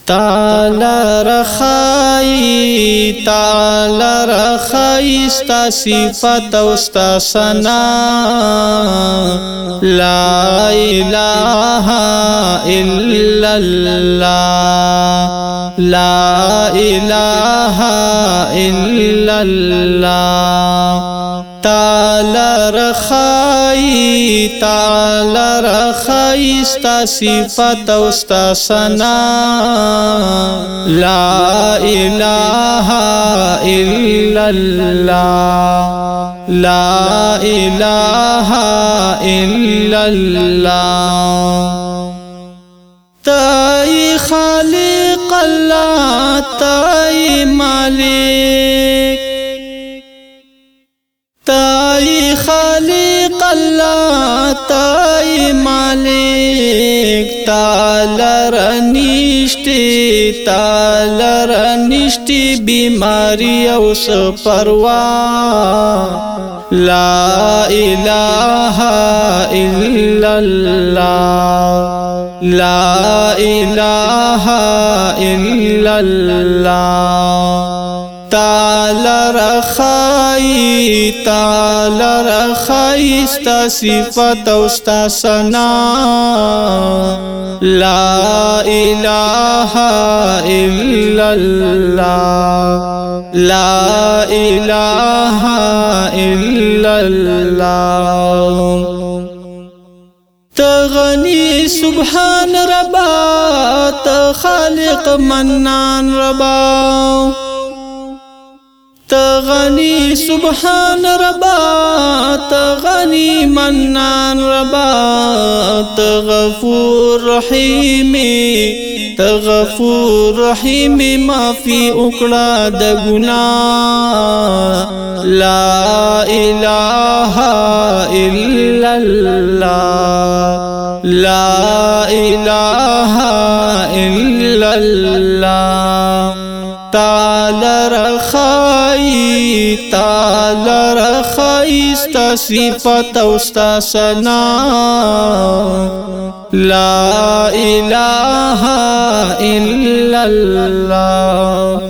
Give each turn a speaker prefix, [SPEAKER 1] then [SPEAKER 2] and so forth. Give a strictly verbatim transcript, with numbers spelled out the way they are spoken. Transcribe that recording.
[SPEAKER 1] تعالی رخای تعالی رخای استا صفت او استا ثنا لا اله الا الله لا اله الا الله تعالی رخای تعالی رخای استا صفت او استا ثنا لا اله الا الله لا اله الا الله تای خالق الله تای مالک تای خالق الله تای مالک تعالی رنشتی تعالی رنشتی بیماری او سپروا لا اله الا الله لا اله الا الله تعالی رخای تعالی رخای استا صفت او استا ثنا لا اله الا الله لا اله الا الله تغنی سبحان ربا تخالق منان ربا تغنی سبحان ربا تغنی منان ربا تغفور رحیم تغفور رحیم معافی اکڑا د گناہ لا الہ الا اللہ لا الہ الا اللہ تعالی رخای تعالی رخای استا صفت او استا ثنا لا اله الا الله